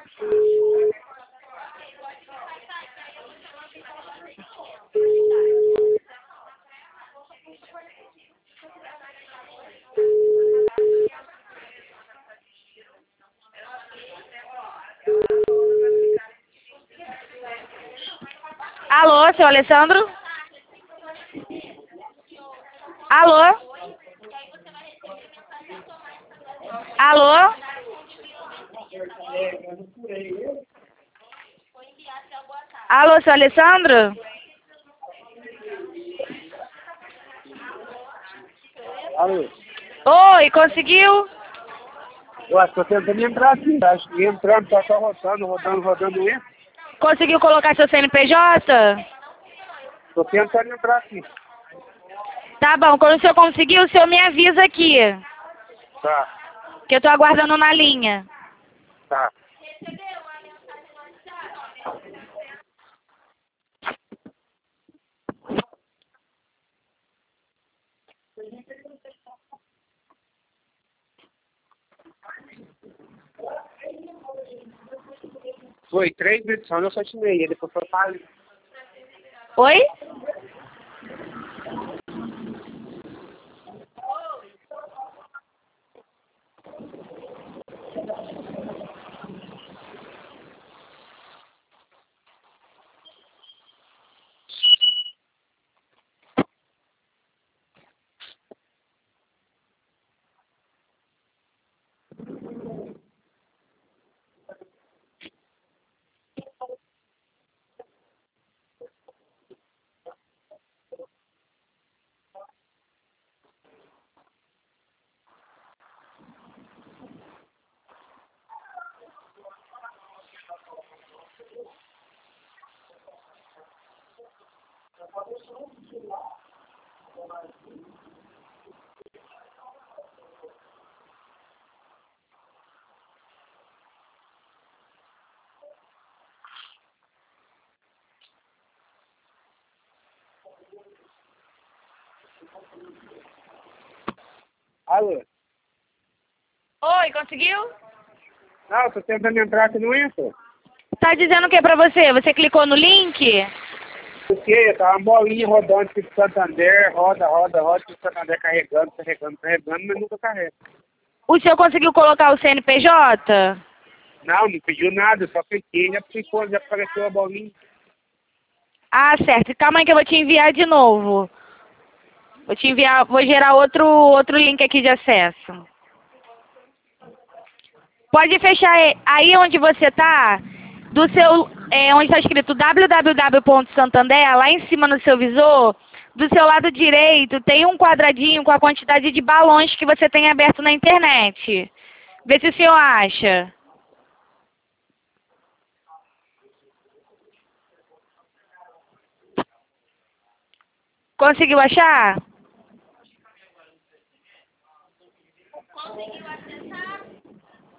Alô, seu Alessandro? Alô? Alô? Alô, seu Alessandro? Alô? Oi, conseguiu? Ué, tô tentando entrar aqui. Acho que entrando, tá rodando isso. Conseguiu colocar seu CNPJ? Tô tentando entrar aqui. Tá bom, quando o senhor conseguir, o senhor me avisa aqui, Tá, que eu tô aguardando na linha. tá. Foi 3 vezes só, não só te meia. Depois foi para ali. Oi? Alô? Oi, conseguiu? Não, tô tentando entrar aqui, não entra. Tá dizendo o que pra você? Você clicou no link? Porque tá uma bolinha rodando aqui do Santander, roda, do Santander carregando, mas nunca carrega. O senhor conseguiu colocar o CNPJ? Não pediu nada, só cliquei, já apareceu a bolinha. Ah, certo. Calma aí que eu vou te enviar de novo. Vou gerar outro link aqui de acesso. Pode fechar aí onde você tá, onde está escrito www.santander, lá em cima no seu visor, do seu lado direito tem um quadradinho com a quantidade de balões que você tem aberto na internet. Vê se o senhor acha. Conseguiu achar?